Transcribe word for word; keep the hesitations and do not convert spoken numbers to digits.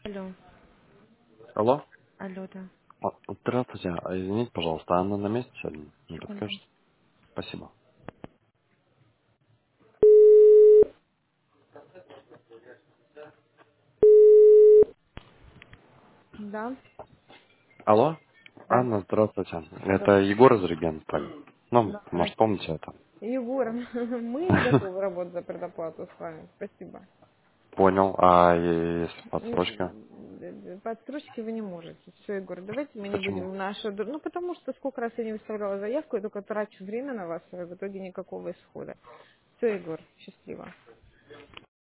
Алло, Алло. алло, да. А, Здравствуйте. А, Извините, пожалуйста, Анна на месте сегодня? Не Секунду. подскажете? Спасибо. Да, Алло. да, Анна, здравствуйте. да, Это Егор из Регенства. Ну, да. может, помните это? Егор, мы не готовы работать за предоплату с вами. Спасибо. Понял. А если подсрочка? М, По отсрочке вы не можете. Все, Егор, давайте мы не будем Почему? в нашу... д- Ну, потому что сколько раз я не выставляла заявку, я только трачу время на вас, а в итоге никакого исхода. Все, Егор, счастливо.